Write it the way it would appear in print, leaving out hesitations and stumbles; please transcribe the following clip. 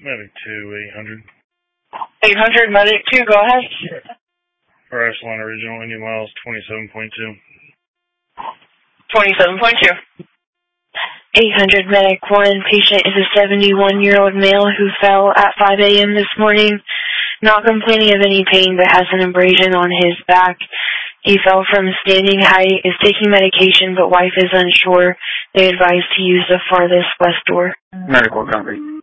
Medic 2, 800. 800, Medic 2, go ahead. For Echelon Original, Indian miles 27.2. 27.2. 800, Medic 1, patient is a 71-year-old male who fell at 5 a.m. this morning, not complaining of any pain but has an abrasion on his back. He fell from standing height, is taking medication, but wife is unsure. They advise to use the farthest west door. Medical copy.